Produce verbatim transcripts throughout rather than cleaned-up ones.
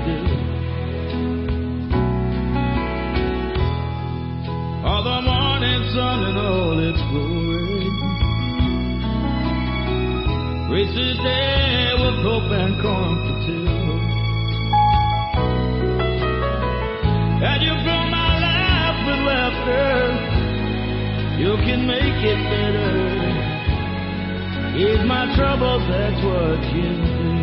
do. Oh, the morning sun in all its glory graces day with hope and comfort too. And you fill my life with laughter. You can make it better. Ease my troubles, that's what you do.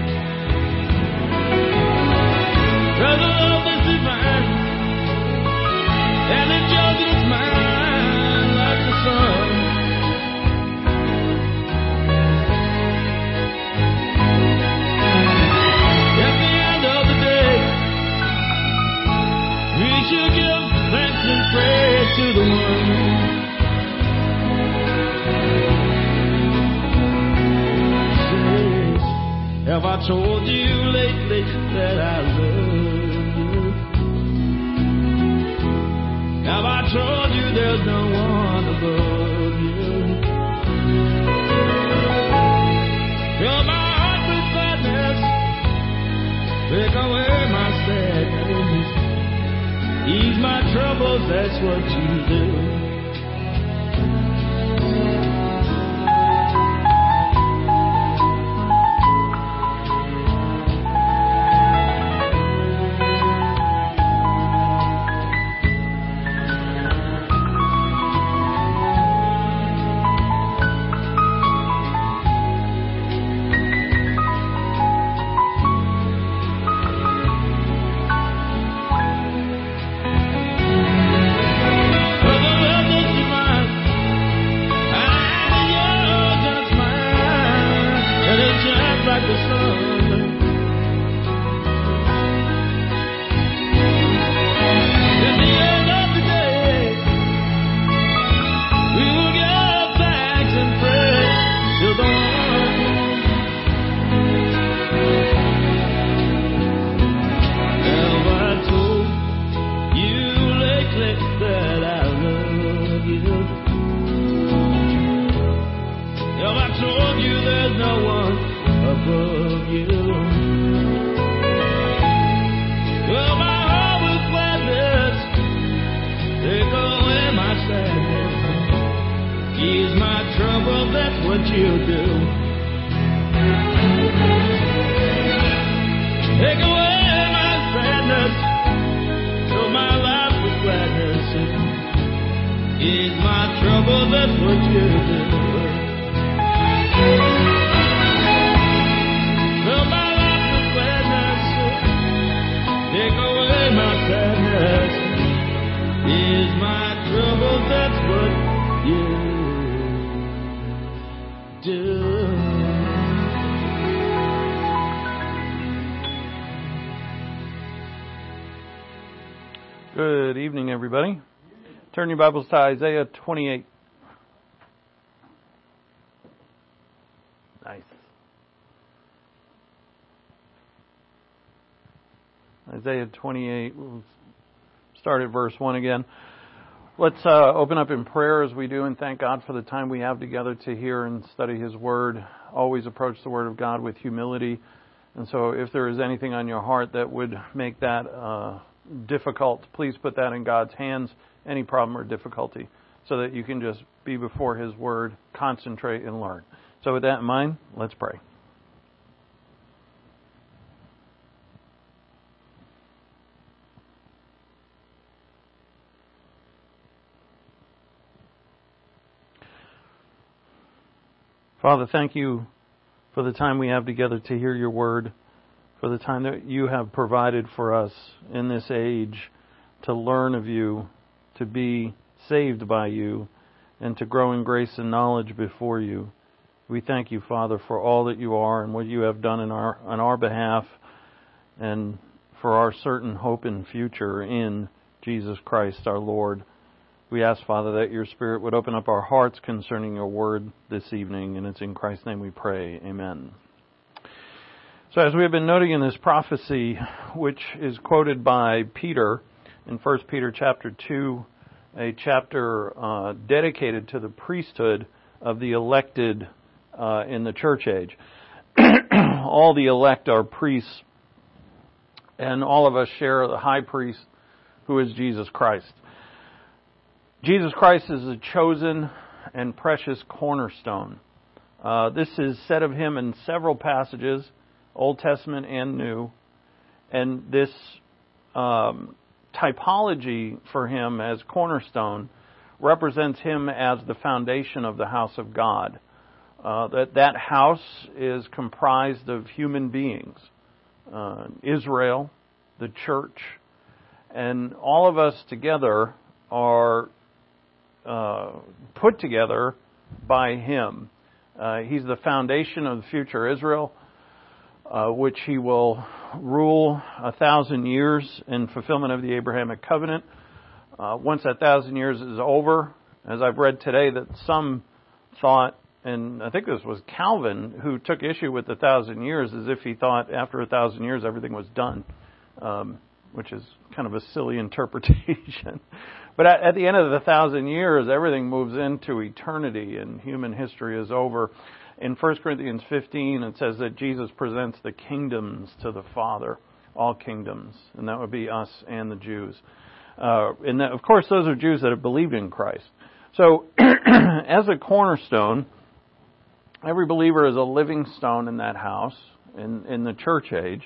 Cause the love is divine, and the joy is mine like the sun. At the end of the day, we should give thanks and praise to the one. Have I told you lately that I love you? Have I told you there's no one above you? Fill my heart with gladness, take away my sadness, ease my troubles, that's what you do. Good evening, everybody. Turn your Bibles to Isaiah twenty-eight. Nice. Isaiah twenty-eight. We'll start at verse one again. Let's uh, open up in prayer as we do and thank God for the time we have together to hear and study His Word. Always approach the Word of God with humility. And so if there is anything on your heart that would make that uh, difficult, please put that in God's hands, any problem or difficulty, so that you can just be before His Word, concentrate and learn. So with that in mind, let's pray. Father, thank you for the time we have together to hear your word, for the time that you have provided for us in this age to learn of you, to be saved by you, and to grow in grace and knowledge before you. We thank you, Father, for all that you are and what you have done in our on our behalf, and for our certain hope and future in Jesus Christ our Lord. We ask, Father, that your Spirit would open up our hearts concerning your word this evening, and it's in Christ's name we pray. Amen. So as we have been noting in this prophecy, which is quoted by Peter in First Peter chapter two, a chapter uh, dedicated to the priesthood of the elected uh, in the church age. All the elect are priests And all of us share the high priest who is Jesus Christ. Jesus Christ is the chosen and precious cornerstone. Uh, this is said of him in several passages, Old Testament and New. And this um, typology for him as cornerstone represents him as the foundation of the house of God. Uh, that that house is comprised of human beings, uh, Israel, the church, and all of us together are uh, put together by him. Uh, he's the foundation of the future Israel, uh, which he will rule a thousand years in fulfillment of the Abrahamic covenant. Uh, once that thousand years is over, as I've read today, that some thought, and I think this was Calvin who took issue with the thousand years, as if he thought after a thousand years everything was done, um, which is kind of a silly interpretation. But at, at the end of the thousand years, everything moves into eternity and human history is over. In First Corinthians fifteen, it says that Jesus presents the kingdoms to the Father, all kingdoms, and that would be us and the Jews. Uh, and that, of course, those are Jews that have believed in Christ. So, as a cornerstone, every believer is a living stone in that house, in, in the church age.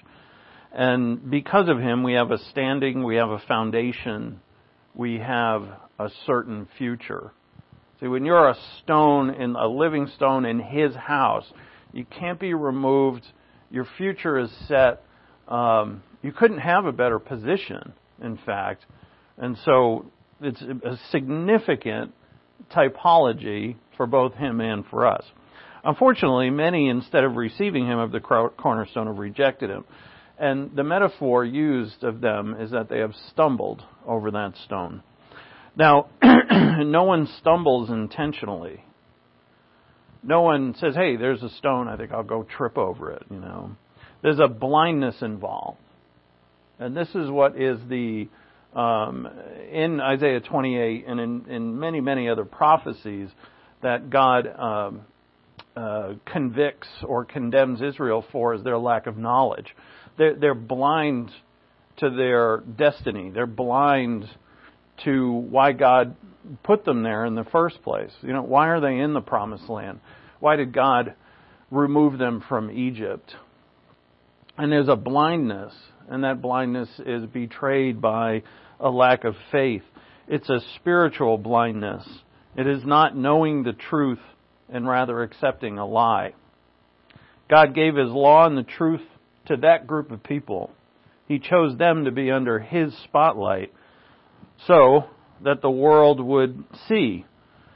And because of him, we have a standing, we have a foundation, we have a certain future. See, when you're a stone, in a living stone in his house, you can't be removed. Your future is set. Um, you couldn't have a better position, in fact. And so it's a significant typology for both him and for us. Unfortunately, many, instead of receiving him of the cornerstone, have rejected him. And the metaphor used of them is that they have stumbled over that stone. Now, no one stumbles intentionally. No one says, hey, there's a stone, I think I'll go trip over it, you know. There's a blindness involved. And this is what is the, um, in Isaiah twenty-eight and in, in many, many other prophecies, that God um, uh, convicts or condemns Israel for is their lack of knowledge. They're, they're blind to their destiny. They're blind to why God put them there in the first place. You know, why are they in the promised land? Why did God remove them from Egypt? And there's a blindness, and that blindness is betrayed by a lack of faith. It's a spiritual blindness. It is not knowing the truth and rather accepting a lie. God gave His law and the truth to that group of people. He chose them to be under His spotlight so that the world would see.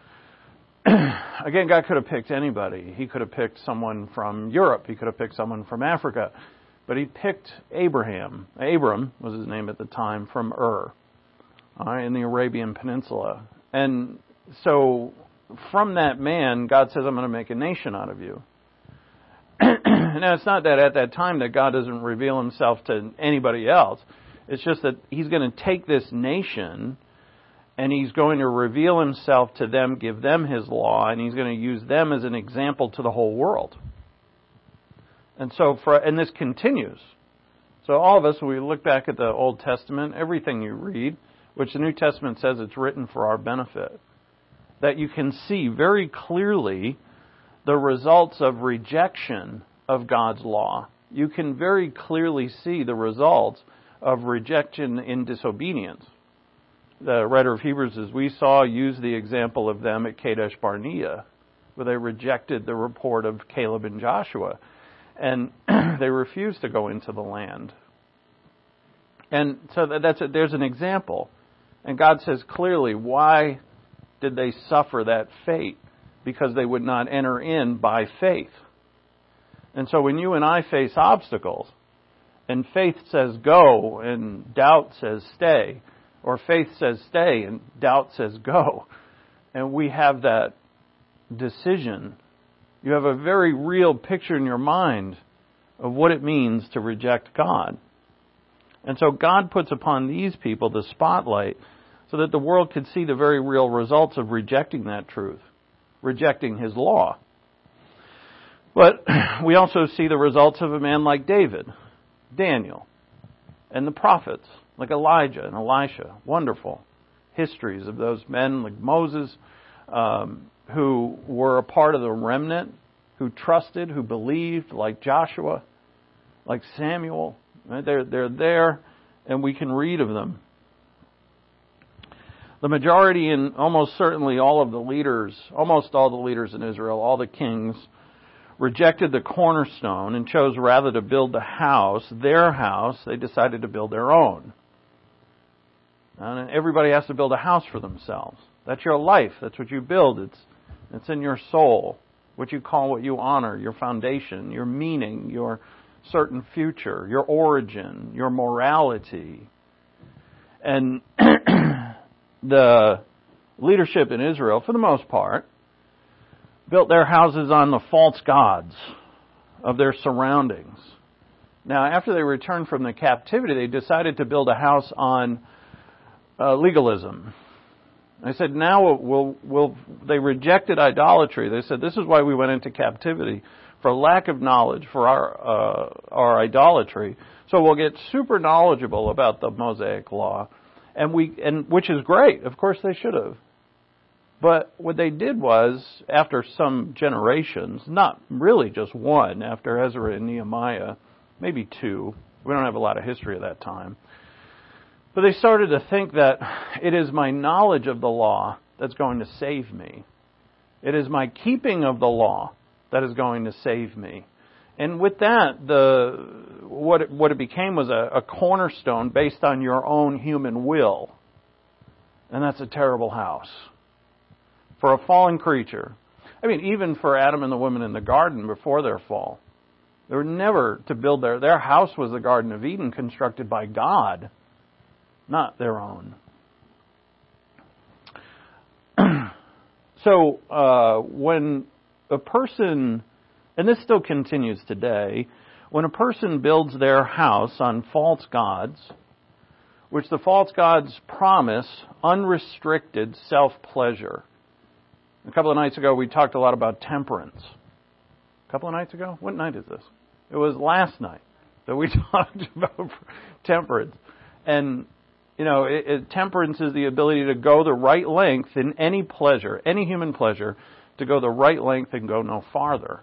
Again, God could have picked anybody. He could have picked someone from Europe. He could have picked someone from Africa. But He picked Abraham. Abram was his name at the time, from Ur, all right, in the Arabian Peninsula. And so from that man, God says, I'm going to make a nation out of you. Now, it's not that at that time that God doesn't reveal Himself to anybody else. It's just that He's going to take this nation and He's going to reveal Himself to them, give them His law, and He's going to use them as an example to the whole world. And so, for and this continues. So all of us, when we look back at the Old Testament, everything you read, which the New Testament says it's written for our benefit, that you can see very clearly the results of rejection of God's law. You can very clearly see the results of rejection in disobedience. The writer of Hebrews, as we saw, used the example of them at Kadesh Barnea, where they rejected the report of Caleb and Joshua, and they refused to go into the land. And so that's a, there's an example. And God says clearly, why did they suffer that fate? Because they would not enter in by faith. And so when you and I face obstacles, and faith says go, and doubt says stay, or faith says stay, and doubt says go, and we have that decision, you have a very real picture in your mind of what it means to reject God. And so God puts upon these people the spotlight so that the world could see the very real results of rejecting that truth, rejecting His law. But we also see the results of a man like David, Daniel. And the prophets, like Elijah and Elisha, wonderful histories of those men, like Moses, um, who were a part of the remnant, who trusted, who believed, like Joshua, like Samuel. Right? They're, they're there, and we can read of them. The majority and almost certainly all of the leaders, almost all the leaders in Israel, all the kings, rejected the cornerstone and chose rather to build the house, their house. They decided to build their own. And everybody has to build a house for themselves. That's your life. That's what you build. It's, it's in your soul. What you call what you honor, your foundation, your meaning, your certain future, your origin, your morality. And the leadership in Israel, for the most part, built their houses on the false gods of their surroundings. Now, after they returned from the captivity, they decided to build a house on uh, legalism. They said, now we'll, we'll, they rejected idolatry. They said, this is why we went into captivity, for lack of knowledge, for our, uh, our idolatry. So we'll get super knowledgeable about the Mosaic law. And we, and which is great. Of course they should have. But what they did was, after some generations, not really just one, after Ezra and Nehemiah, maybe two, we don't have a lot of history of that time, but they started to think that it is my knowledge of the law that's going to save me. It is my keeping of the law that is going to save me. And with that, the what it, what it became was a, a cornerstone based on your own human will. And that's a terrible house for a fallen creature. I mean, even for Adam and the woman in the garden before their fall. They were never to build their... Their house was the Garden of Eden, constructed by God, not their own. So, uh, when a person... And this still continues today. When a person builds their house on false gods, which the false gods promise unrestricted self-pleasure. A couple of nights ago, we talked a lot about temperance. A couple of nights ago? What night is this? It was last night that we talked about temperance. And, you know, it, it, temperance is the ability to go the right length in any pleasure, any human pleasure, to go the right length and go no farther.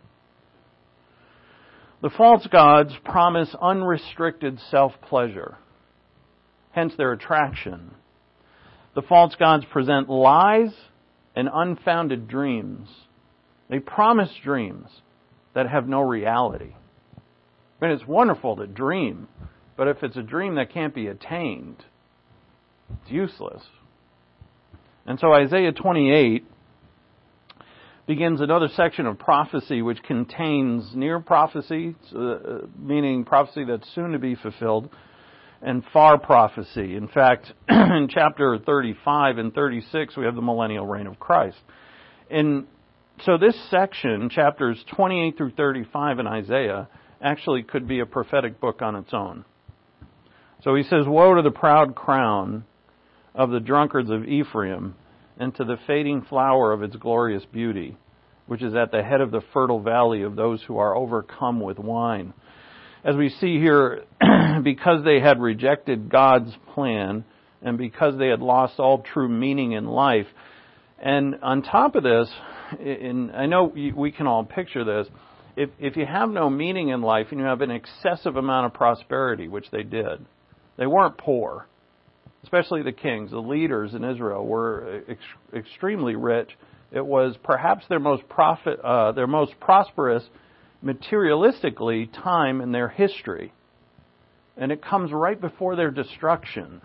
The false gods promise unrestricted self-pleasure, hence their attraction. The false gods present lies and unfounded dreams. They promise dreams that have no reality. I mean, it's wonderful to dream, but if it's a dream that can't be attained, it's useless. And so Isaiah twenty-eight begins another section of prophecy which contains near prophecy, uh, meaning prophecy that's soon to be fulfilled, and far prophecy. In fact, in chapter thirty-five and thirty-six, we have the millennial reign of Christ. And so this section, chapters twenty-eight through thirty-five in Isaiah, actually could be a prophetic book on its own. So he says, woe to the proud crown of the drunkards of Ephraim, and to the fading flower of its glorious beauty, which is at the head of the fertile valley of those who are overcome with wine. As we see here, because they had rejected God's plan, and because they had lost all true meaning in life, and on top of this, and I know we can all picture this, if, if you have no meaning in life and you have an excessive amount of prosperity, which they did, they weren't poor. Especially the kings, the leaders in Israel were ex- extremely rich. It was perhaps their most profit, uh, their most prosperous materialistically time in their history. And it comes right before their destruction.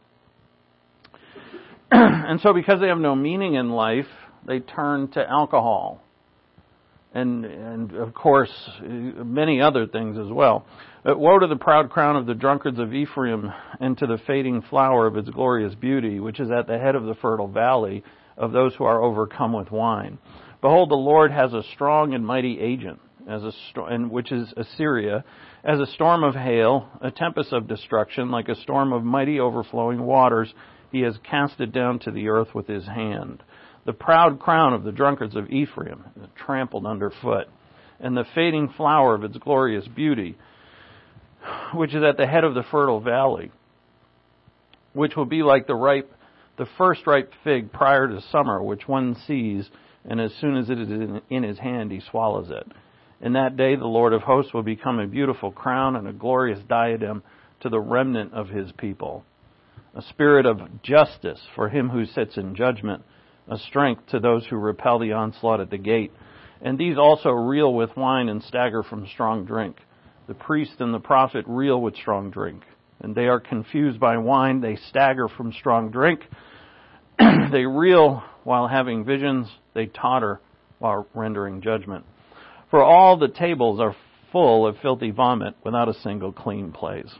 And so because they have no meaning in life, they turn to alcohol. And, and of course, many other things as well. But woe to the proud crown of the drunkards of Ephraim, and to the fading flower of its glorious beauty, which is at the head of the fertile valley of those who are overcome with wine. Behold, the Lord has a strong and mighty agent, as a sto- and which is Assyria, as a storm of hail, a tempest of destruction, like a storm of mighty overflowing waters. He has cast it down to the earth with his hand. The proud crown of the drunkards of Ephraim is trampled underfoot, and the fading flower of its glorious beauty. which is at the head of the fertile valley, which will be like the ripe, the first ripe fig prior to summer, which one sees, and as soon as it is in, in his hand, he swallows it. In that day, the Lord of hosts will become a beautiful crown and a glorious diadem to the remnant of his people. A spirit of justice for him who sits in judgment, a strength to those who repel the onslaught at the gate. And these also reel with wine and stagger from strong drink. The priest and the prophet reel with strong drink. And they are confused by wine, they stagger from strong drink. They reel while having visions, they totter while rendering judgment. For all the tables are full of filthy vomit without a single clean place.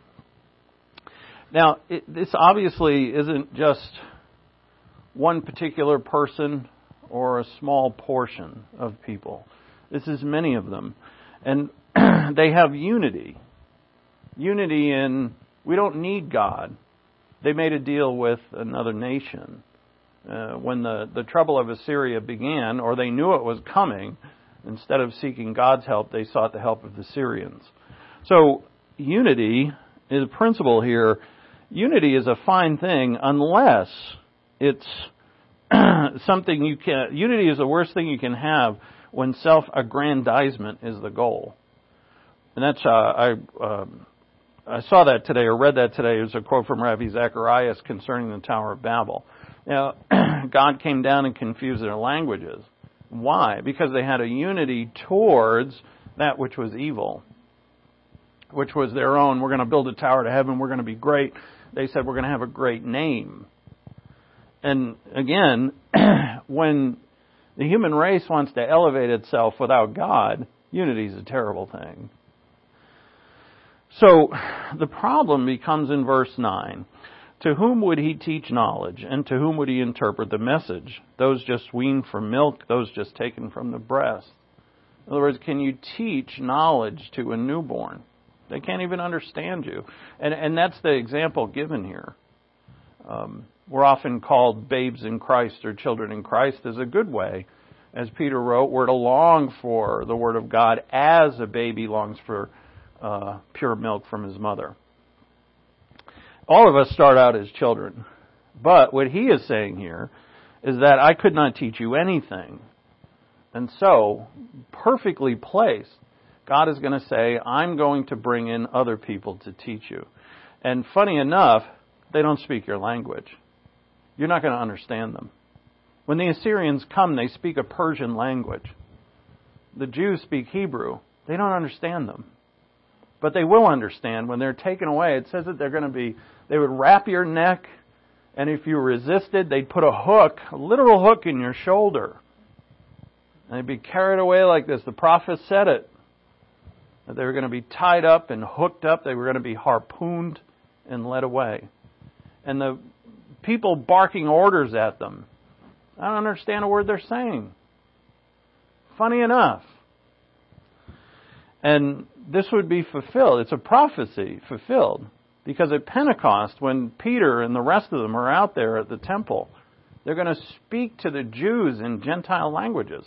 Now, it, this obviously isn't just one particular person or a small portion of people. This is many of them. And they have unity. Unity in, we don't need God. They made a deal with another nation. Uh, when the, the trouble of Assyria began, or they knew it was coming, instead of seeking God's help, they sought the help of the Syrians. So, unity is a principle here. Unity is a fine thing unless it's something you can... Unity is the worst thing you can have when self-aggrandizement is the goal. And that's... Uh, I um, I saw that today, or read that today. It was a quote from Rabbi Zacharias concerning the Tower of Babel. Now, God came down and confused their languages. Why? Because they had a unity towards that which was evil, which was their own. We're going to build a tower to heaven. We're going to be great. They said we're going to have a great name. And again, when the human race wants to elevate itself without God, unity is a terrible thing. So the problem becomes in verse nine. To whom would he teach knowledge, and to whom would he interpret the message? Those just weaned from milk, those just taken from the breast. In other words, can you teach knowledge to a newborn? They can't even understand you. And and that's the example given here. Um, we're often called babes in Christ or children in Christ as a good way. As Peter wrote, we're to long for the Word of God as a baby longs for uh, pure milk from his mother. All of us start out as children. But what he is saying here is that I could not teach you anything. And so, perfectly placed, God is going to say, I'm going to bring in other people to teach you. And funny enough, they don't speak your language. You're not going to understand them. When the Assyrians come, they speak a Persian language. The Jews speak Hebrew. They don't understand them. But they will understand when they're taken away. It says that they're going to be, they would wrap your neck, and if you resisted, they'd put a hook, a literal hook in your shoulder. And they'd be carried away like this. The prophet said it. That they were going to be tied up and hooked up. They were going to be harpooned and led away. And the people barking orders at them. I don't understand a word they're saying. Funny enough. And this would be fulfilled. It's a prophecy fulfilled. Because at Pentecost, when Peter and the rest of them are out there at the temple, they're going to speak to the Jews in Gentile languages.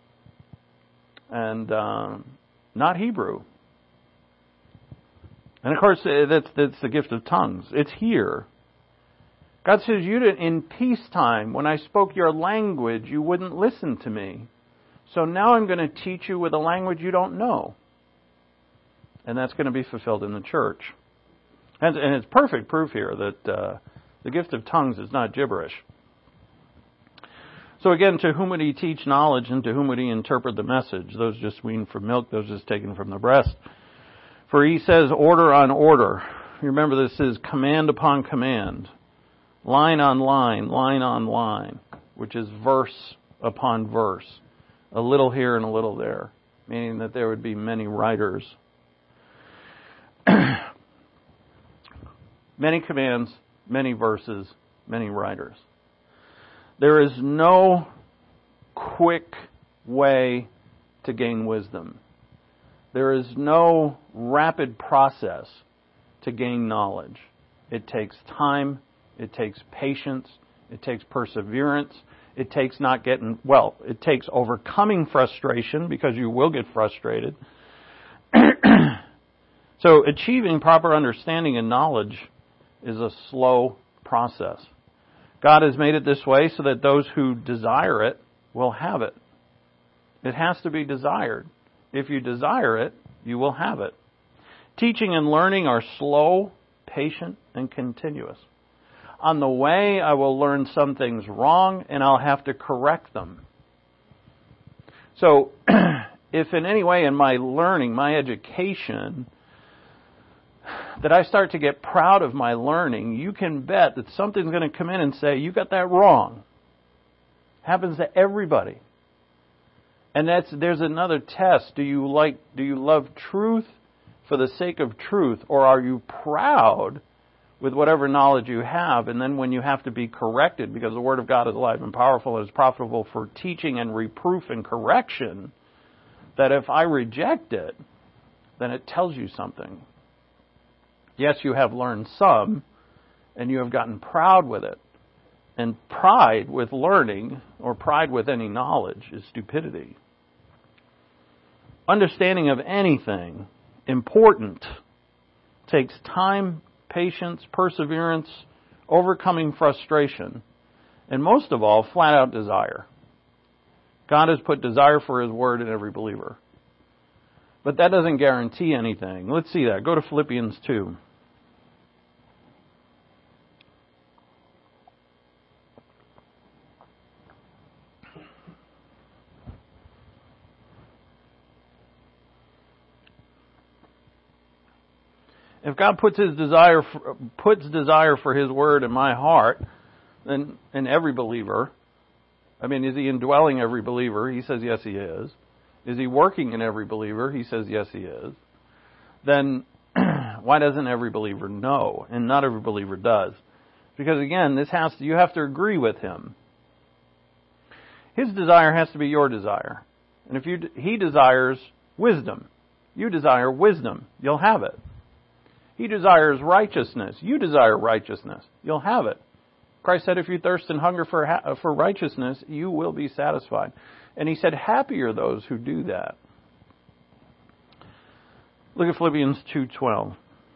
And uh, not Hebrew. And of course, that's, that's the gift of tongues. It's here. God says, you didn't, in peacetime, when I spoke your language, you wouldn't listen to me. So now I'm going to teach you with a language you don't know. And that's going to be fulfilled in the church. And, and it's perfect proof here that uh, the gift of tongues is not gibberish. So again, to whom would he teach knowledge, and to whom would he interpret the message? Those just weaned from milk, those just taken from the breast. For he says order on order. Remember, this is command upon command. Line on line, line on line, which is verse upon verse. A little here and a little there, meaning that there would be many writers. Many commands, many verses, many writers. There is no quick way to gain wisdom. There is no rapid process to gain knowledge. It takes time. It takes patience. It takes perseverance. It takes not getting, well, it takes overcoming frustration, because you will get frustrated. So achieving proper understanding and knowledge is a slow process. God has made it this way so that those who desire it will have it. It has to be desired. If you desire it, you will have it. Teaching and learning are slow, patient, and continuous. On the way, I will learn some things wrong, and I'll have to correct them. So, if in any way in my learning, my education, that I start to get proud of my learning, you can bet that something's going to come in and say, you got that wrong. Happens to everybody. And that's there's another test. Do you like do you love truth for the sake of truth, or are you proud with whatever knowledge you have, and then when you have to be corrected, because the Word of God is alive and powerful and is profitable for teaching and reproof and correction, that if I reject it, then it tells you something. Yes, you have learned some, and you have gotten proud with it. And pride with learning, or pride with any knowledge, is stupidity. Understanding of anything important takes time, patience, perseverance, overcoming frustration, and most of all, flat-out desire. God has put desire for His Word in every believer. But that doesn't guarantee anything. Let's see that. Go to Philippians two. If God puts His desire, for, puts desire for His Word in my heart, then in every believer, I mean, is He indwelling every believer? He says yes, He is. Is He working in every believer? He says yes, He is. Then why doesn't every believer know? And not every believer does. Because again, this has to, you have to agree with Him. His desire has to be your desire. And if you, He desires wisdom, you desire wisdom, you'll have it. He desires righteousness. You desire righteousness. You'll have it. Christ said, if you thirst and hunger for ha- for righteousness, you will be satisfied. And He said, happy are those who do that. Look at Philippians two twelve.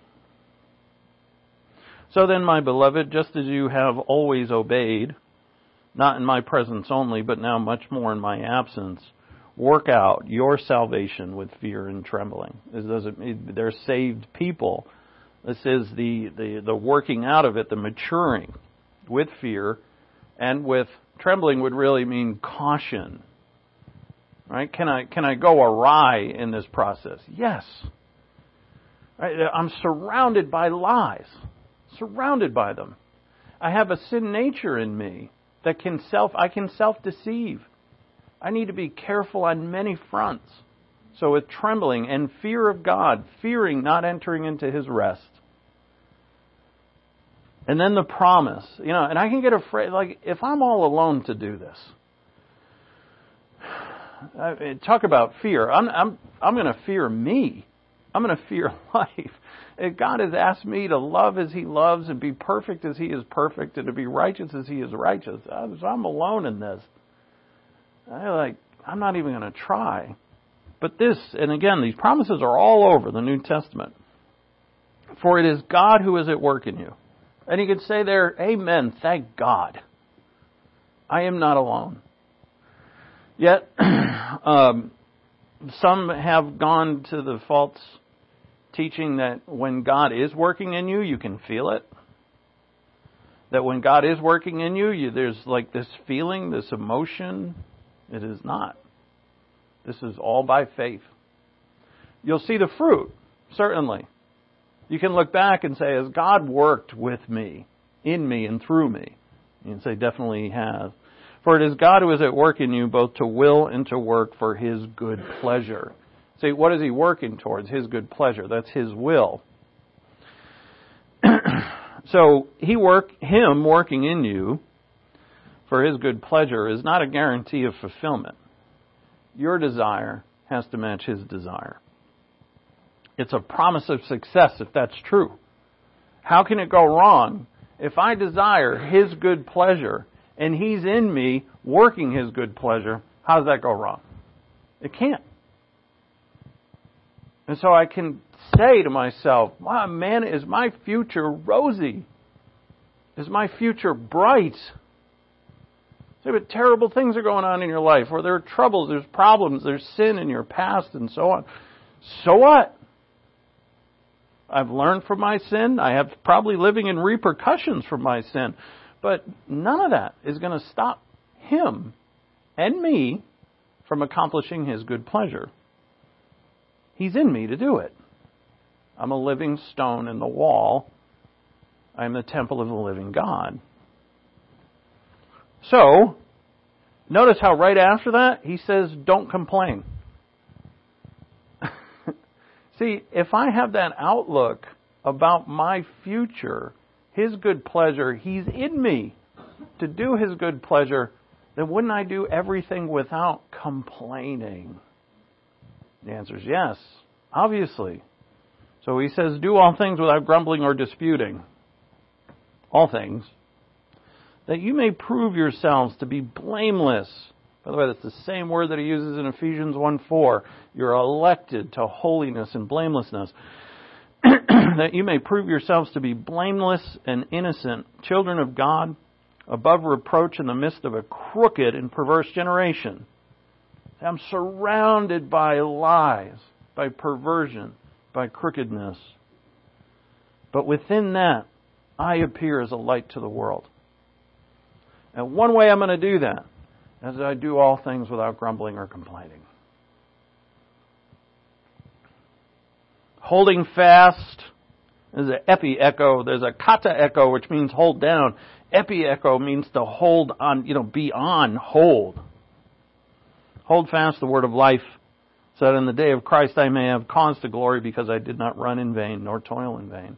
So then, my beloved, just as you have always obeyed, not in my presence only, but now much more in my absence, work out your salvation with fear and trembling. This doesn't, they're saved people. This is the, the, the working out of it, the maturing with fear, and with trembling would really mean caution. Right? Can I can I go awry in this process? Yes. Right? I'm surrounded by lies. Surrounded by them. I have a sin nature in me that can self I can self-deceive. I need to be careful on many fronts. So with trembling and fear of God, fearing not entering into His rest. And then the promise, you know, and I can get afraid, like, if I'm all alone to do this, I, talk about fear. I'm, I'm, I'm going to fear me. I'm going to fear life. If God has asked me to love as He loves and be perfect as He is perfect and to be righteous as He is righteous, I'm alone in this. I like, I'm not even going to try. But this, and again, these promises are all over the New Testament. For it is God who is at work in you. And you can say there, amen, thank God. I am not alone. Yet, um, some have gone to the false teaching that when God is working in you, you can feel it. That when God is working in you, you there's like this feeling, this emotion. It is not. This is all by faith. You'll see the fruit, certainly. You can look back and say, has God worked with me, in me, and through me? You can say, definitely He has. For it is God who is at work in you, both to will and to work for His good pleasure. See, what is He working towards? His good pleasure. That's His will. So, He work, Him working in you for His good pleasure is not a guarantee of fulfillment. Your desire has to match His desire. It's a promise of success if that's true. How can it go wrong? If I desire His good pleasure and He's in me working His good pleasure, how does that go wrong? It can't. And so I can say to myself, wow, man, is my future rosy? Is my future bright? Say, but terrible things are going on in your life, or there are troubles, there's problems, there's sin in your past, and so on. So what? I've learned from my sin. I have probably living in repercussions from my sin. But none of that is going to stop Him and me from accomplishing His good pleasure. He's in me to do it. I'm a living stone in the wall. I am the temple of the living God. So, notice how right after that, he says, don't complain. See, if I have that outlook about my future, His good pleasure, He's in me to do His good pleasure, then wouldn't I do everything without complaining? The answer is yes, obviously. So he says, do all things without grumbling or disputing. All things. That you may prove yourselves to be blameless. By the way, that's the same word that he uses in Ephesians one four. You're elected to holiness and blamelessness. That you may prove yourselves to be blameless and innocent, children of God, above reproach in the midst of a crooked and perverse generation. I'm surrounded by lies, by perversion, by crookedness. But within that, I appear as a light to the world. And one way I'm going to do that is I do all things without grumbling or complaining. Holding fast. There's an epi-echo. There's a kata-echo, which means hold down. Epi-echo means to hold on, you know, be on, hold. Hold fast the word of life, so that in the day of Christ I may have cause to glory, because I did not run in vain, nor toil in vain.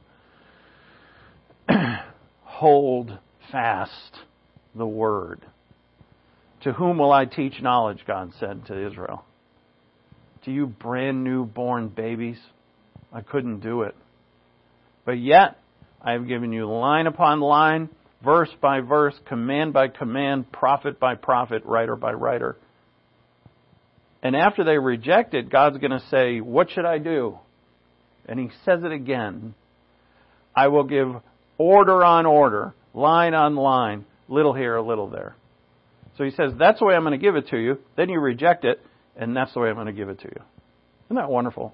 Hold fast the word. To whom will I teach knowledge, God said to Israel. To you brand new born babies, I couldn't do it. But yet, I have given you line upon line, verse by verse, command by command, prophet by prophet, writer by writer. And after they reject it, God's going to say, what should I do? And He says it again. I will give order on order, line on line, little here, a little there. So He says, that's the way I'm going to give it to you. Then you reject it, and that's the way I'm going to give it to you. Isn't that wonderful?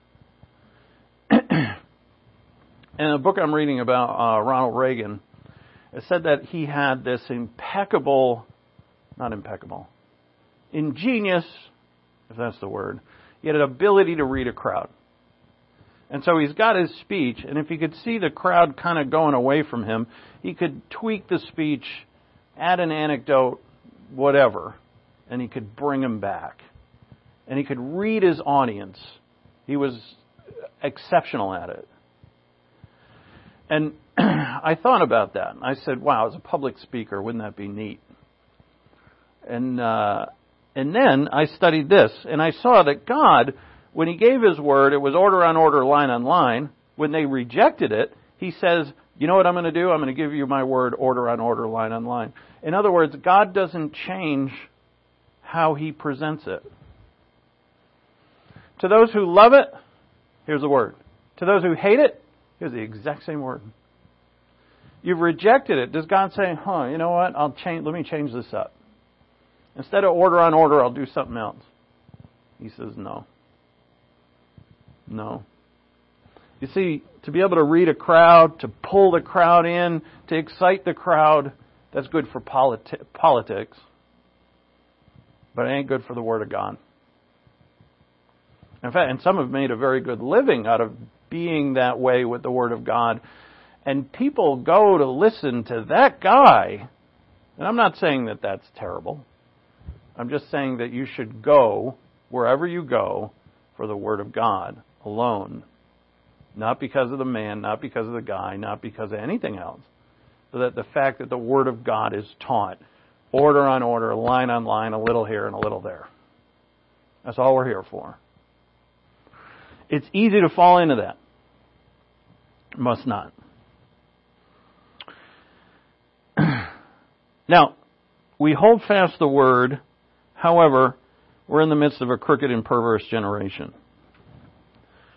In a book I'm reading about uh, Ronald Reagan, it said that he had this impeccable, not impeccable, ingenious, if that's the word, he had an ability to read a crowd. And so he's got his speech, and if he could see the crowd kind of going away from him, he could tweak the speech, add an anecdote, whatever, and he could bring them back. And he could read his audience. He was exceptional at it. And I thought about that. I said, wow, as a public speaker, wouldn't that be neat? And uh, and then I studied this, and I saw that God, when He gave His word, it was order on order, line on line. When they rejected it, He says, you know what I'm going to do? I'm going to give you my word, order on order, line on line. In other words, God doesn't change how He presents it. To those who love it, here's the word. To those who hate it, here's the exact same word. You've rejected it. Does God say, huh, you know what? I'll change, let me change this up. Instead of order on order, I'll do something else. He says, no. No. You see, to be able to read a crowd, to pull the crowd in, to excite the crowd, that's good for politi- politics. But it ain't good for the Word of God. In fact, and some have made a very good living out of being that way with the Word of God. And people go to listen to that guy. And I'm not saying that that's terrible. I'm just saying that you should go wherever you go for the Word of God alone. Not because of the man, not because of the guy, not because of anything else. So that the fact that the Word of God is taught, order on order, line on line, a little here and a little there. That's all we're here for. It's easy to fall into that. Must not. Now, we hold fast the Word. However, we're in the midst of a crooked and perverse generation.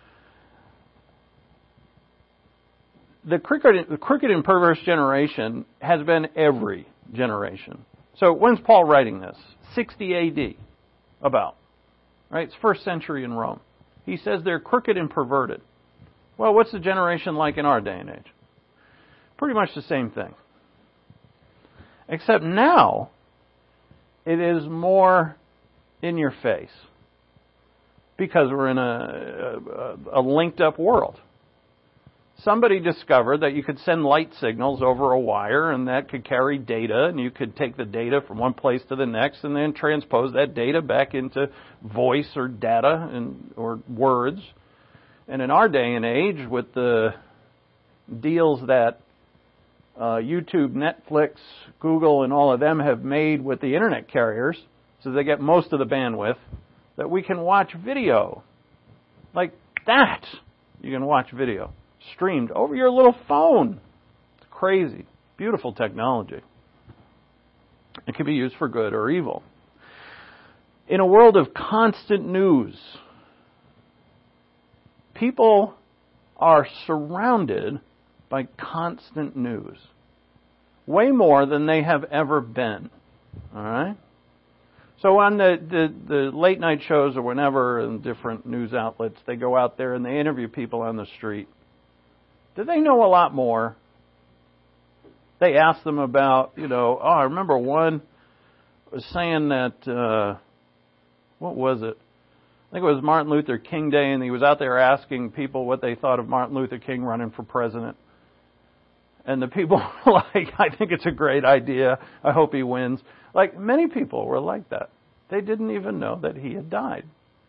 the crooked, the crooked and perverse generation has been every generation. So when's Paul writing this? sixty A D, about. Right? It's first century in Rome. He says they're crooked and perverted. Well, what's the generation like in our day and age? Pretty much the same thing. Except now, it is more in your face. Because we're in a, a, a linked up world. Somebody discovered that you could send light signals over a wire and that could carry data, and you could take the data from one place to the next and then transpose that data back into voice or data and or words. And in our day and age, with the deals that uh, YouTube, Netflix, Google, and all of them have made with the internet carriers, so they get most of the bandwidth, that we can watch video. Like that, you can watch video. Streamed over your little phone. It's crazy. Beautiful technology. It can be used for good or evil. In a world of constant news, people are surrounded by constant news. Way more than they have ever been. All right? So on the, the, the late night shows or whenever in different news outlets, they go out there and they interview people on the street. Do they know a lot more? They ask them about, you know, oh, I remember one was saying that, uh, what was it? I think it was Martin Luther King Day, and he was out there asking people what they thought of Martin Luther King running for president. And the people were like, I think it's a great idea. I hope he wins. Like, many people were like that. They didn't even know that he had died.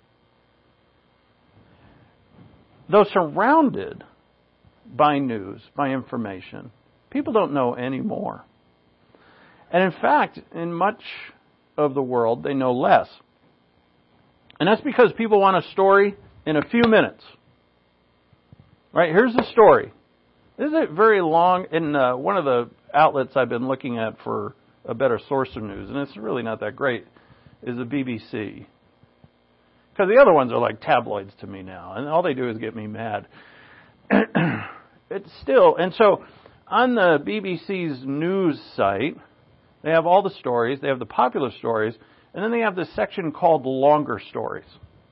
Though surrounded by news, by information, people don't know any more. And in fact, in much of the world, they know less. And that's because people want a story in a few minutes. Right? Here's the story. This isn't very long. In uh, one of the outlets I've been looking at for a better source of news, and it's really not that great, is the B B C. Because the other ones are like tabloids to me now, and all they do is get me mad. It's still, and so on the B B C's news site, they have all the stories, they have the popular stories, and then they have this section called longer stories.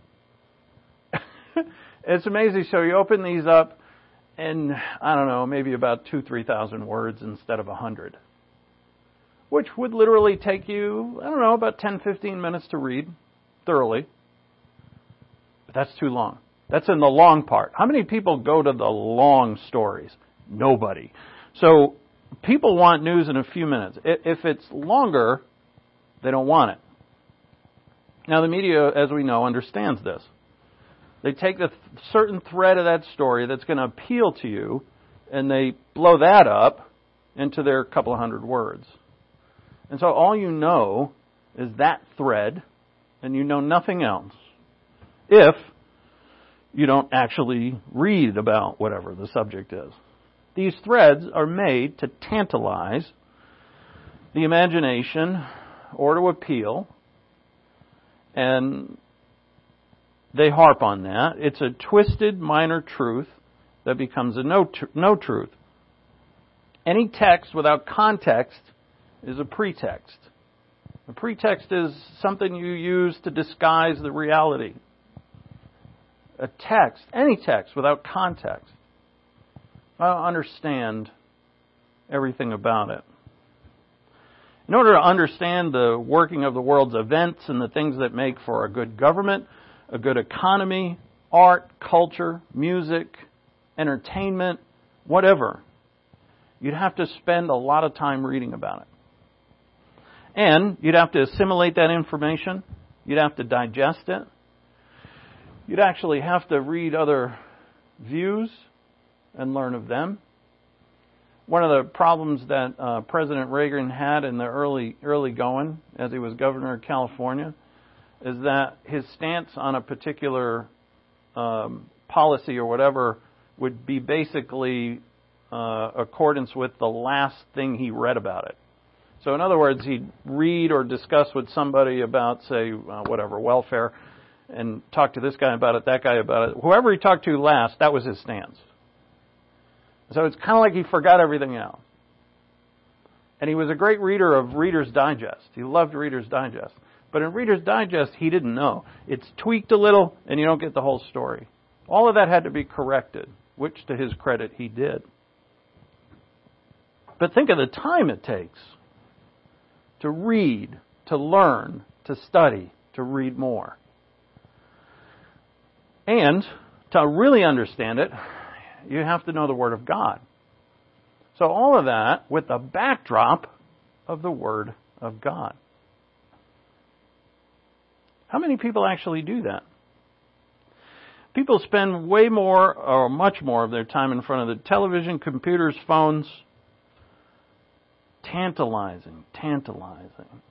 It's amazing. So you open these up, and I don't know, maybe about two, three thousand words instead of a hundred, which would literally take you, I don't know, about ten, fifteen minutes to read thoroughly. But that's too long. That's in the long part. How many people go to the long stories? Nobody. So people want news in a few minutes. If it's longer, they don't want it. Now the media, as we know, understands this. They take a certain thread of that story that's going to appeal to you, and they blow that up into their couple of hundred words. And so all you know is that thread, and you know nothing else. If you don't actually read about whatever the subject is. These threads are made to tantalize the imagination or to appeal, and they harp on that. It's a twisted minor truth that becomes a no, tr- no truth. Any text without context is a pretext. A pretext is something you use to disguise the reality. A text, any text without context, I don't understand everything about it. In order to understand the working of the world's events and the things that make for a good government, a good economy, art, culture, music, entertainment, whatever, you'd have to spend a lot of time reading about it. And you'd have to assimilate that information. You'd have to digest it. You'd actually have to read other views and learn of them. One of the problems that uh, President Reagan had in the early early going, as he was governor of California, is that his stance on a particular um, policy or whatever would be basically uh, accordance with the last thing he read about it. So in other words, he'd read or discuss with somebody about, say, uh, whatever, welfare, and talk to this guy about it, that guy about it. Whoever he talked to last, that was his stance. So it's kind of like he forgot everything else. And he was a great reader of Reader's Digest. He loved Reader's Digest. But in Reader's Digest, he didn't know. It's tweaked a little, and you don't get the whole story. All of that had to be corrected, which to his credit he did. But think of the time it takes to read, to learn, to study, to read more. And to really understand it, you have to know the Word of God. So all of that with the backdrop of the Word of God. How many people actually do that? People spend way more or much more of their time in front of the television, computers, phones. Tantalizing, tantalizing.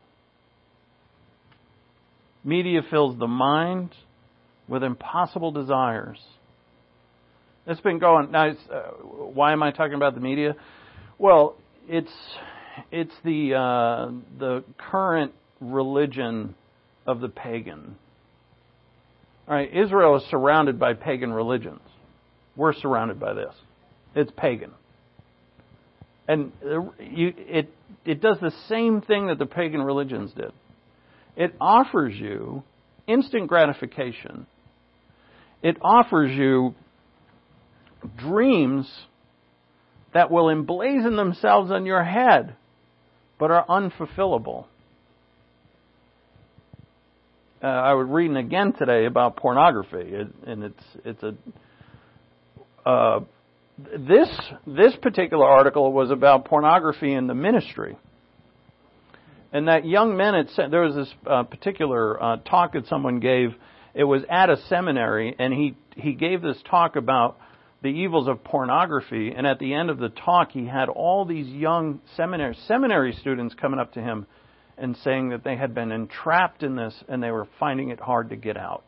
Media fills the mind with impossible desires. It's been going. Now, it's, uh, why am I talking about the media? Well, it's it's the uh, the current religion of the pagan. All right, Israel is surrounded by pagan religions. We're surrounded by this. It's pagan, and you, it it does the same thing that the pagan religions did. It offers you instant gratification. It offers you dreams that will emblazon themselves on your head, but are unfulfillable. Uh, I was reading again today about pornography, it, and it's it's a uh, this this particular article was about pornography in the ministry, and that young men at there was this uh, particular uh, talk that someone gave. It was at a seminary, and he he gave this talk about the evils of pornography, and at the end of the talk, he had all these young seminary seminary students coming up to him and saying that they had been entrapped in this and they were finding it hard to get out.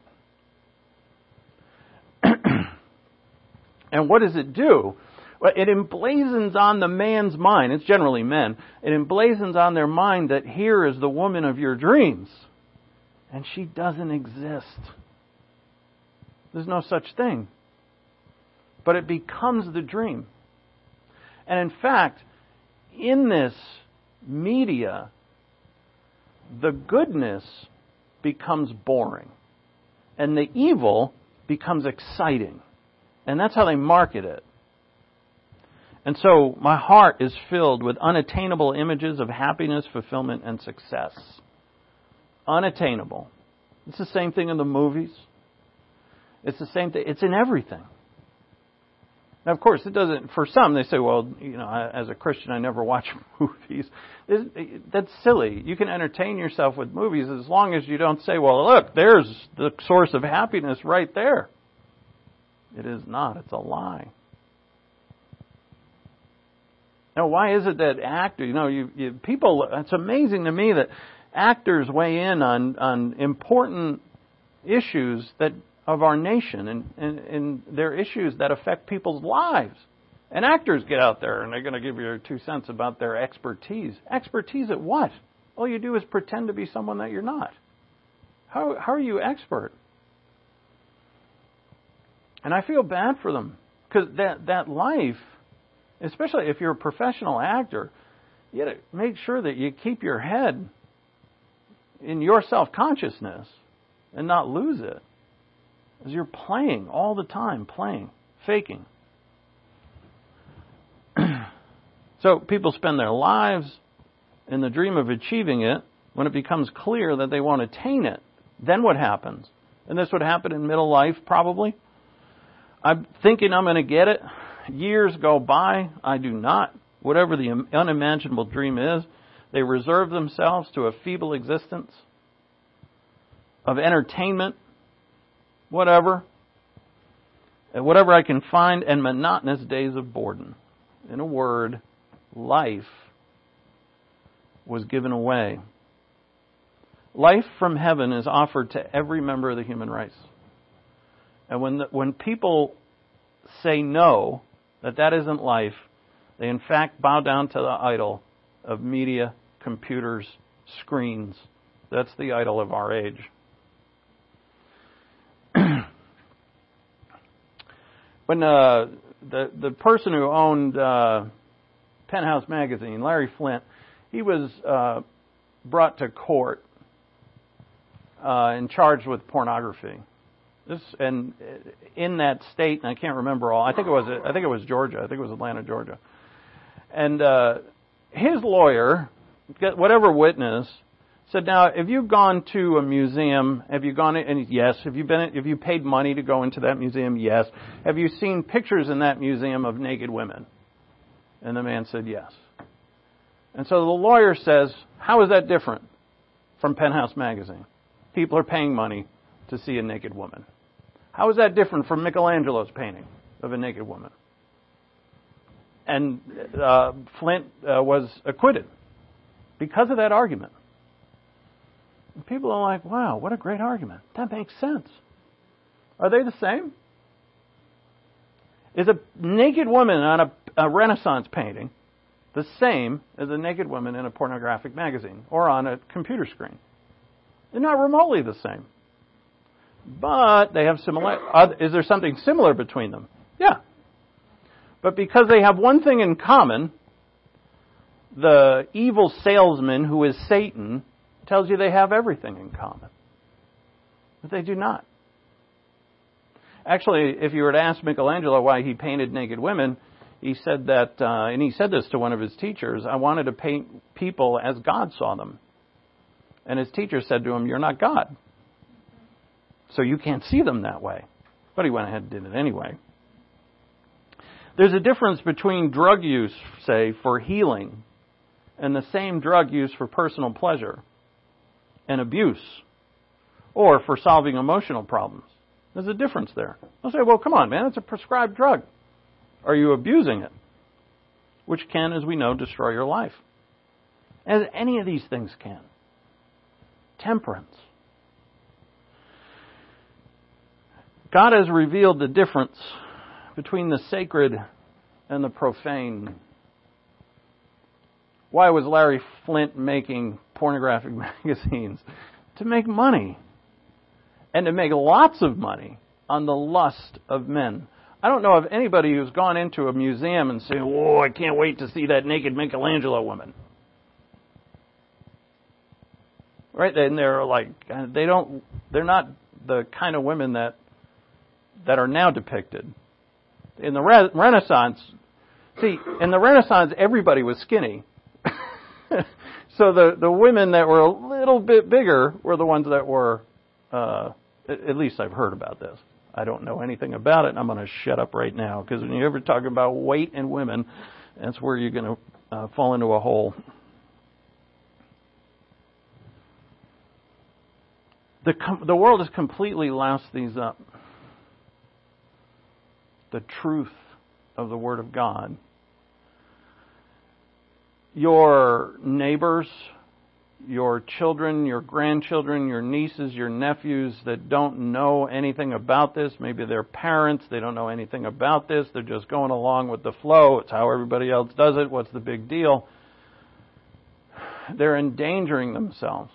And what does it do? Well, it emblazons on the man's mind. It's generally men. It emblazons on their mind that here is the woman of your dreams, and she doesn't exist. There's no such thing. But it becomes the dream. And in fact, in this media, the goodness becomes boring. And the evil becomes exciting. And that's how they market it. And so my heart is filled with unattainable images of happiness, fulfillment, and success. Unattainable. It's the same thing in the movies. It's the same thing. It's in everything. Now, of course, it doesn't, for some, they say, well, you know, as a Christian, I never watch movies. That's silly. You can entertain yourself with movies as long as you don't say, well, look, there's the source of happiness right there. It is not. It's a lie. Now, why is it that actors, you know, you, you people, it's amazing to me that actors weigh in on, on important issues that of our nation and, and, and their issues that affect people's lives. And actors get out there and they're going to give you two cents about their expertise. Expertise at what? All you do is pretend to be someone that you're not. How, how are you expert? And I feel bad for them because that, that life, especially if you're a professional actor, you got to make sure that you keep your head in your self-consciousness and not lose it. As you're playing all the time, playing, faking. So people spend their lives in the dream of achieving it. When it becomes clear that they won't attain it, then what happens? And this would happen in middle life, probably. I'm thinking I'm going to get it. Years go by. I do not. Whatever the unimaginable dream is, they reserve themselves to a feeble existence of entertainment, whatever, whatever I can find, and monotonous days of boredom. In a word, life was given away. Life from heaven is offered to every member of the human race. And when the, when people say no, that that isn't life, they in fact bow down to the idol of media, computers, screens. That's the idol of our age. When uh, the the person who owned uh, Penthouse Magazine, Larry Flynt, he was uh, brought to court uh, and charged with pornography. This and in that state, and I can't remember all. I think it was I think it was Georgia. I think it was Atlanta, Georgia. And uh, his lawyer, whatever witness, said, "Now, have you gone to a museum? Have you gone? And yes. Have you been? Have you paid money to go into that museum? Yes. Have you seen pictures in that museum of naked women?" And the man said, "Yes." And so the lawyer says, "How is that different from Penthouse Magazine? People are paying money to see a naked woman. How is that different from Michelangelo's painting of a naked woman?" And uh, Flynt uh, was acquitted because of that argument. And people are like, "Wow, what a great argument. That makes sense." Are they the same? Is a naked woman on a, a Renaissance painting the same as a naked woman in a pornographic magazine or on a computer screen? They're not remotely the same. But they have similar. Is there something similar between them? Yeah. But because they have one thing in common, the evil salesman who is Satan tells you they have everything in common. But they do not. Actually, if you were to ask Michelangelo why he painted naked women, he said that, uh, and he said this to one of his teachers, "I wanted to paint people as God saw them." And his teacher said to him, "You're not God, so you can't see them that way." But he went ahead and did it anyway. There's a difference between drug use, say, for healing, and the same drug use for personal pleasure and abuse, or for solving emotional problems. There's a difference there. They'll say, "Well, come on, man, it's a prescribed drug. Are you abusing it?" Which can, as we know, destroy your life. As any of these things can. Temperance. God has revealed the difference between the sacred and the profane. Why was Larry Flynt making pornographic magazines? To make money. And to make lots of money on the lust of men. I don't know of anybody who's gone into a museum and said, "Whoa, I can't wait to see that naked Michelangelo woman." Right? And they're like, they don't, they're not the kind of women that that are now depicted. In the Re- Renaissance, see, in the Renaissance, everybody was skinny. So the, the women that were a little bit bigger were the ones that were, uh, at least I've heard about this. I don't know anything about it, and I'm going to shut up right now, because when you ever talk about weight and women, that's where you're going to uh, fall into a hole. The com- the world has completely loused these up. The truth of the Word of God. Your neighbors, your children, your grandchildren, your nieces, your nephews that don't know anything about this, maybe their parents, they don't know anything about this, they're just going along with the flow, it's how everybody else does it, what's the big deal? They're endangering themselves.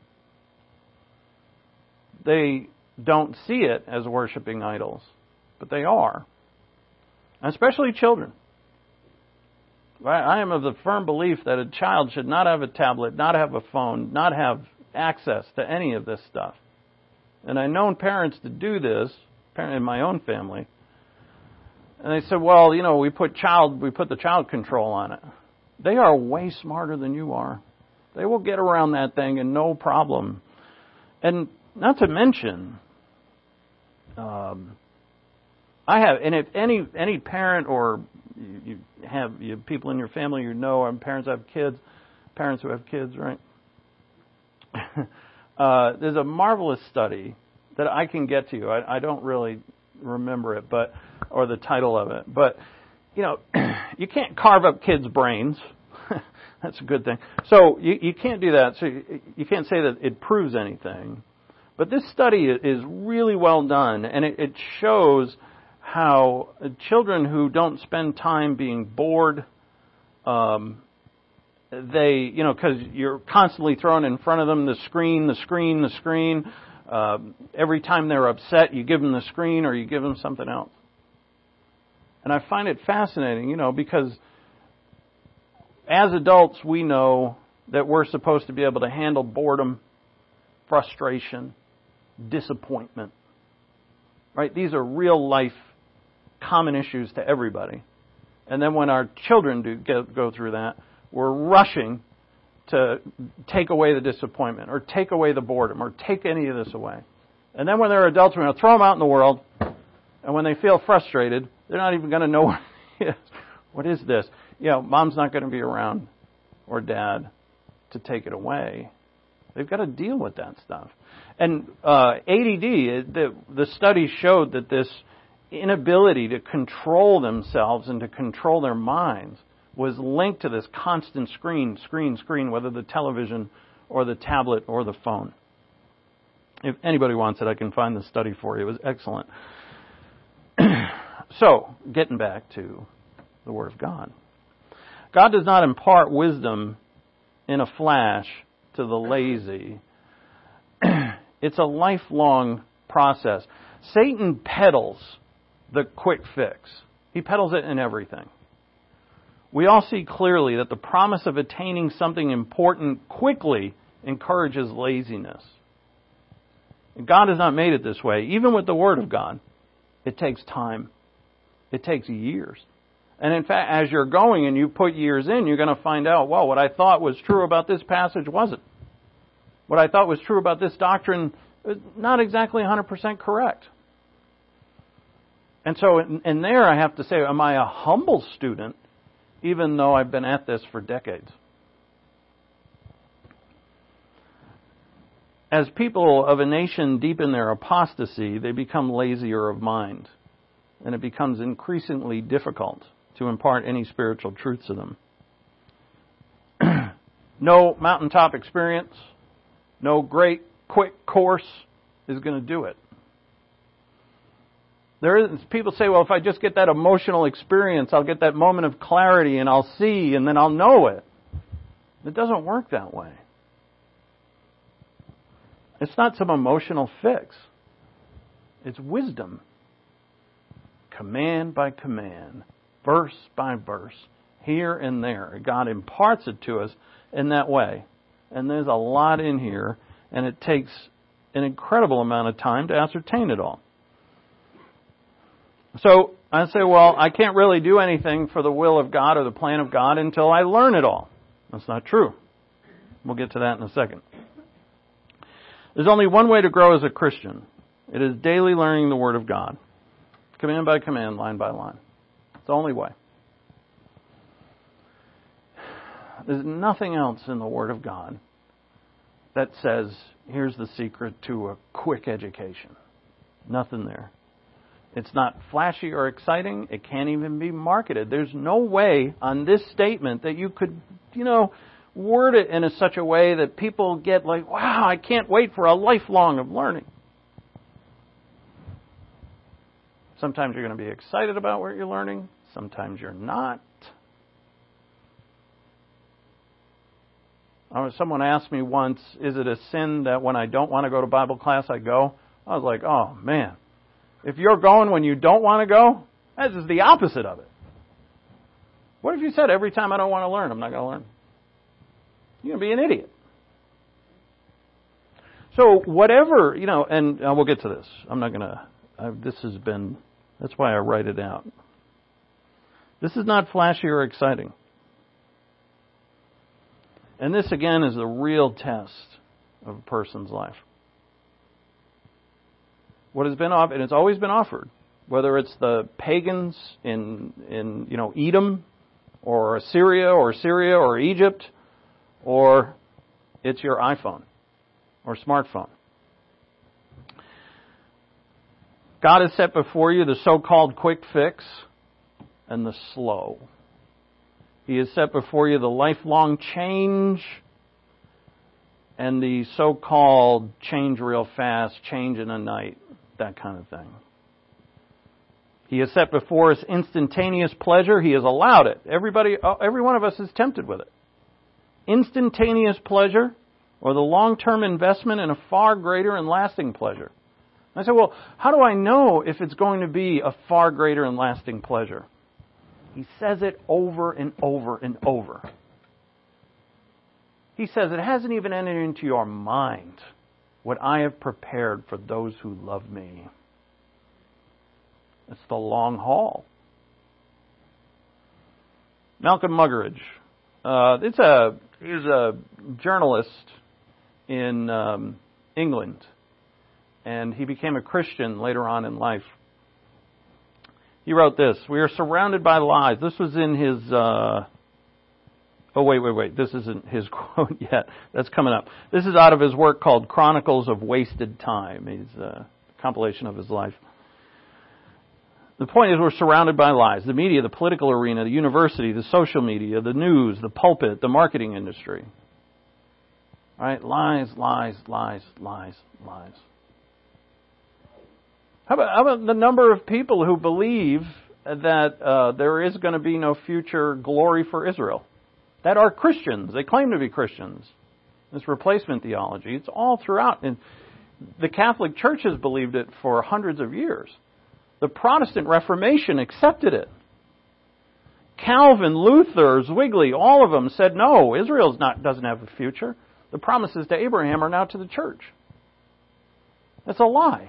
They don't see it as worshiping idols, but they are. Especially children. I am of the firm belief that a child should not have a tablet, not have a phone, not have access to any of this stuff. And I've known parents to do this, in my own family. And they said, "Well, you know, we put child, we put the child control on it." They are way smarter than you are. They will get around that thing and no problem. And not to mention, um, I have, and if any any parent or you, you have you have people in your family you know, and parents have kids, parents who have kids, right? uh, there's a marvelous study that I can get to you. I, I don't really remember it, but or the title of it, but you know, you can't carve up kids' brains. That's a good thing. So you, you can't do that. So you, you can't say that it proves anything. But this study is really well done, and it, it shows how children who don't spend time being bored, um, they, you know, because you're constantly throwing in front of them the screen, the screen, the screen. Uh, every time they're upset, you give them the screen or you give them something else. And I find it fascinating, you know, because as adults, we know that we're supposed to be able to handle boredom, frustration, disappointment. Right? These are real life common issues to everybody. And then when our children do get, go through that, we're rushing to take away the disappointment or take away the boredom or take any of this away. And then when they're adults, we're going to throw them out in the world. And when they feel frustrated, they're not even going to know what it is. What is this? You know, mom's not going to be around or dad to take it away. They've got to deal with that stuff. And uh, A D D, the, the study showed that this inability to control themselves and to control their minds was linked to this constant screen, screen, screen, whether the television or the tablet or the phone. If anybody wants it, I can find the study for you. It was excellent. So, getting back to the Word of God. God does not impart wisdom in a flash to the lazy. It's a lifelong process. Satan peddles the quick fix. He peddles it in everything. We all see clearly that the promise of attaining something important quickly encourages laziness. And God has not made it this way. Even with the Word of God, it takes time. It takes years. And in fact, as you're going and you put years in, you're going to find out, well, what I thought was true about this passage wasn't. What I thought was true about this doctrine is not exactly one hundred percent correct. And so in, in there I have to say, am I a humble student, even though I've been at this for decades? As people of a nation deepen their apostasy, they become lazier of mind. And it becomes increasingly difficult to impart any spiritual truth to them. No mountaintop experience, no great quick course is going to do it. There is, people say, well, if I just get that emotional experience, I'll get that moment of clarity and I'll see and then I'll know it. It doesn't work that way. It's not some emotional fix. It's wisdom. Command by command, verse by verse, here and there. God imparts it to us in that way. And there's a lot in here, and it takes an incredible amount of time to ascertain it all. So I say, well, I can't really do anything for the will of God or the plan of God until I learn it all. That's not true. We'll get to that in a second. There's only one way to grow as a Christian. It is daily learning the Word of God. Command by command, line by line. It's the only way. There's nothing else in the Word of God that says, here's the secret to a quick education. Nothing there. It's not flashy or exciting. It can't even be marketed. There's no way on this statement that you could, you know, word it in a, such a way that people get like, wow, I can't wait for a lifelong of learning. Sometimes you're going to be excited about what you're learning. Sometimes you're not. Someone asked me once, is it a sin that when I don't want to go to Bible class, I go? I was like, oh, man. If you're going when you don't want to go, that is the opposite of it. What if you said, every time I don't want to learn, I'm not going to learn? You're going to be an idiot. So whatever, you know, and uh, we'll get to this. I'm not going to... I've, this has been, that's why I write it out. This is not flashy or exciting. And this, again, is the real test of a person's life. What has been offered, and it's always been offered, whether it's the pagans in, in you know, Edom, or Assyria, or Syria, or Egypt, or it's your iPhone, or smartphone. God has set before you the so-called quick fix and the slow. He has set before you the lifelong change and the so-called change real fast, change in a night, that kind of thing. He has set before us instantaneous pleasure. He has allowed it. Everybody, every one of us is tempted with it. Instantaneous pleasure or the long-term investment in a far greater and lasting pleasure. I said, well, how do I know if it's going to be a far greater and lasting pleasure? He says it over and over and over. He says, it hasn't even entered into your mind what I have prepared for those who love me. It's the long haul. Malcolm Muggeridge. Uh, it's a, he's a journalist in um, England. And he became a Christian later on in life. He wrote this: we are surrounded by lies. This was in his... Uh, oh, wait, wait, wait. This isn't his quote yet. That's coming up. This is out of his work called Chronicles of Wasted Time. It's a compilation of his life. The point is, we're surrounded by lies. The media, the political arena, the university, the social media, the news, the pulpit, the marketing industry. All right? Lies, lies, lies, lies, lies. How about, how about the number of people who believe that uh, there is going to be no future glory for Israel? That are Christians. They claim to be Christians. This replacement theology. It's all throughout. And the Catholic Church has believed it for hundreds of years. The Protestant Reformation accepted it. Calvin, Luther, Zwingli, all of them said, no, Israel not, doesn't have a future. The promises to Abraham are now to the church. That's a lie.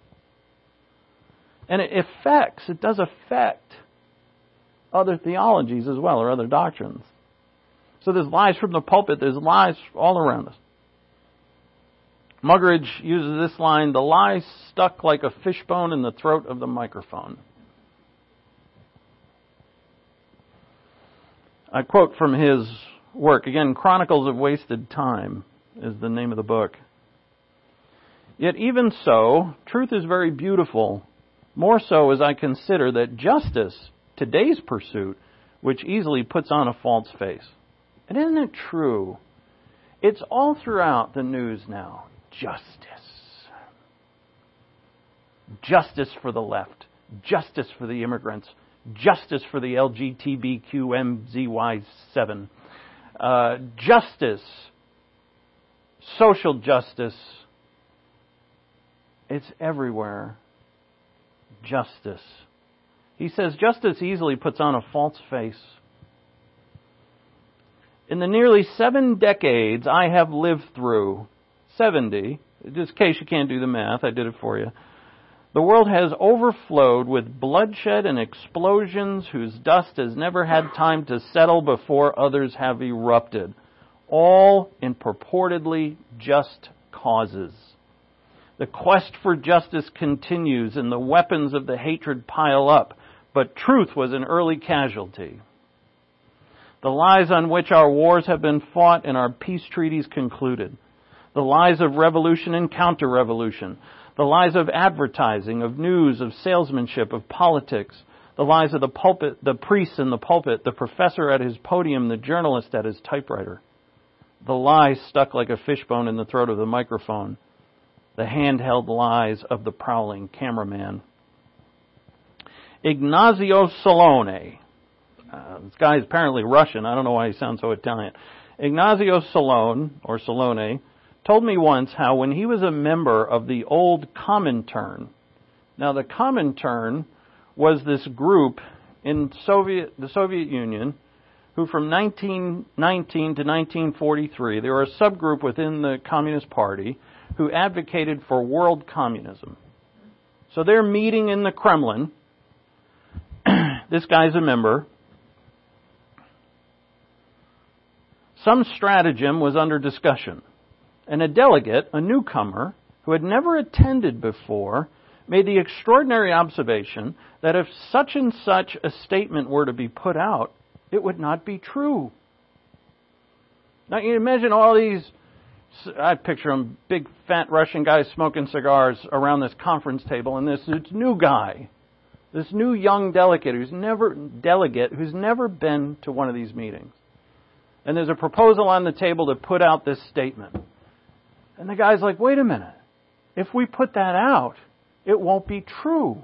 And it affects, it does affect other theologies as well, or other doctrines. So there's lies from the pulpit, there's lies all around us. Muggeridge uses this line, the lie stuck like a fishbone in the throat of the microphone. I quote from his work, again, Chronicles of Wasted Time is the name of the book. Yet even so, truth is very beautiful, more so as I consider that justice, today's pursuit, which easily puts on a false face. And isn't it true? It's all throughout the news now. Justice. Justice for the left. Justice for the immigrants. Justice for the L G B T Q M Z Y seven. Uh, justice. Social justice. It's everywhere. Justice. He says justice easily puts on a false face. In the nearly seven decades I have lived through, seventy, just in case you can't do the math, I did it for you, the world has overflowed with bloodshed and explosions whose dust has never had time to settle before others have erupted, all in purportedly just causes. The quest for justice continues and the weapons of the hatred pile up, but truth was an early casualty. The lies on which our wars have been fought and our peace treaties concluded. The lies of revolution and counter-revolution. The lies of advertising, of news, of salesmanship, of politics. The lies of the pulpit, the priest in the pulpit, the professor at his podium, the journalist at his typewriter. The lies stuck like a fishbone in the throat of the microphone. The handheld lies of the prowling cameraman. Ignazio Salone. Uh, this guy is apparently Russian. I don't know why he sounds so Italian. Ignazio Salone, or Salone, told me once how when he was a member of the old Comintern. Now, the Comintern was this group in Soviet, the Soviet Union who from nineteen nineteen to nineteen forty-three, they were a subgroup within the Communist Party who advocated for world communism. So they're meeting in the Kremlin. This guy's a member. Some stratagem was under discussion, and a delegate, a newcomer, who had never attended before, made the extraordinary observation that if such and such a statement were to be put out, it would not be true. Now you imagine all these, I picture them, big fat Russian guys smoking cigars around this conference table, and this, this new guy, this new young delegate who's never delegate who's never been to one of these meetings. And there's a proposal on the table to put out this statement. And the guy's like, wait a minute. If we put that out, it won't be true.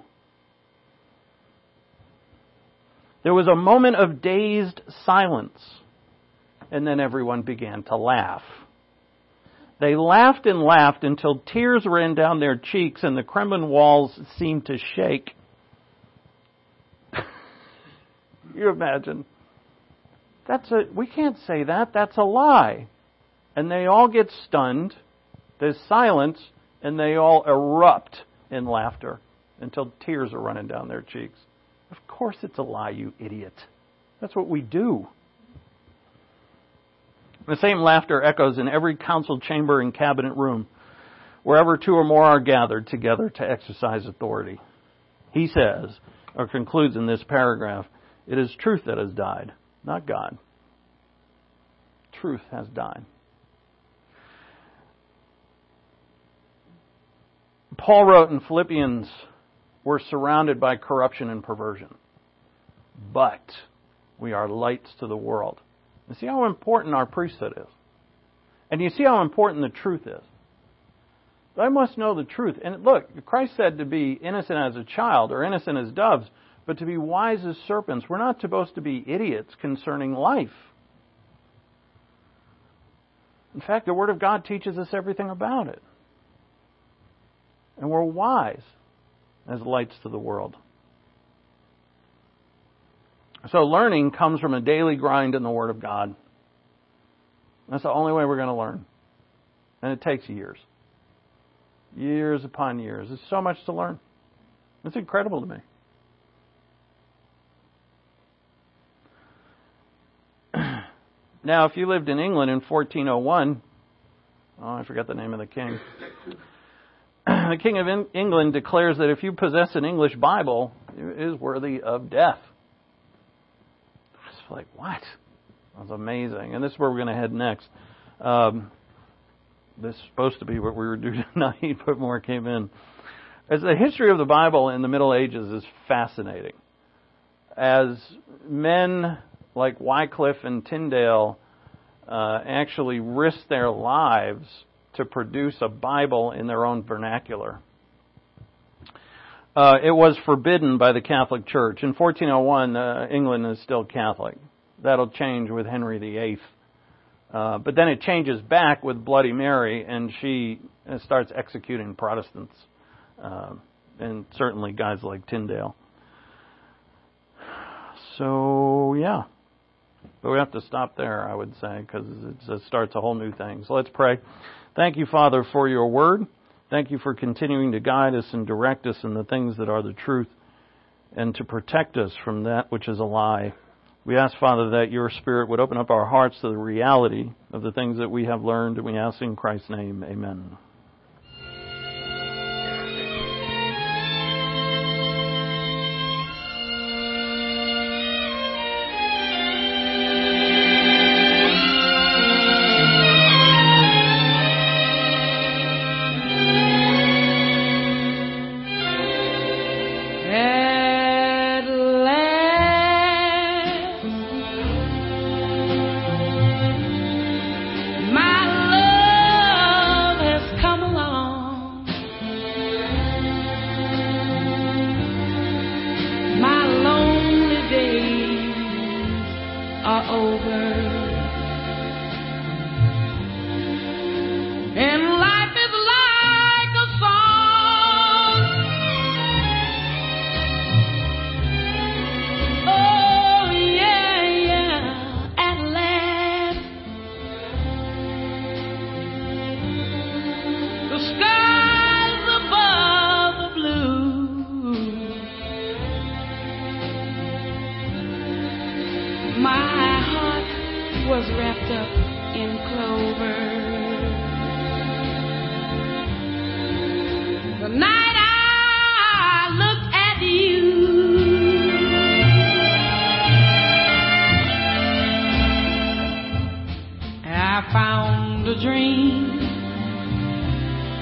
There was a moment of dazed silence. And then everyone began to laugh. They laughed and laughed until tears ran down their cheeks and the Kremlin walls seemed to shake. You imagine. That's a, we can't say that. That's a lie. And they all get stunned. There's silence, and they all erupt in laughter until tears are running down their cheeks. Of course it's a lie, you idiot. That's what we do. The same laughter echoes in every council chamber and cabinet room, wherever two or more are gathered together to exercise authority. He says, or concludes in this paragraph, it is truth that has died, not God. Truth has died. Paul wrote in Philippians, we're surrounded by corruption and perversion, but we are lights to the world. You see how important our priesthood is. And you see how important the truth is. I must know the truth. And look, Christ said to be innocent as a child or innocent as doves, but to be wise as serpents. We're not supposed to be idiots concerning life. In fact, the Word of God teaches us everything about it. And we're wise as lights to the world. So learning comes from a daily grind in the Word of God. That's the only way we're going to learn. And it takes years. Years upon years. There's so much to learn. It's incredible to me. Now, if you lived in England in fourteen oh one, oh, I forgot the name of the king. The King of England declares that if you possess an English Bible, it is worthy of death. It's like, what? That's amazing. And this is where we're going to head next. Um, this is supposed to be what we were doing tonight, but more came in. As the history of the Bible in the Middle Ages is fascinating. As men like Wycliffe and Tyndale uh, actually risked their lives to produce a Bible in their own vernacular. Uh, it was forbidden by the Catholic Church. In fourteen oh one, uh, England is still Catholic. That'll change with Henry the Eighth. Uh, but then it changes back with Bloody Mary, and she starts executing Protestants. Uh, and certainly guys like Tyndale. So, yeah. But we have to stop there, I would say, because it starts a whole new thing. So let's pray. Thank you, Father, for your word. Thank you for continuing to guide us and direct us in the things that are the truth and to protect us from that which is a lie. We ask, Father, that your Spirit would open up our hearts to the reality of the things that we have learned, and we ask in Christ's name, amen.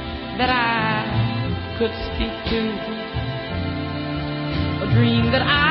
That I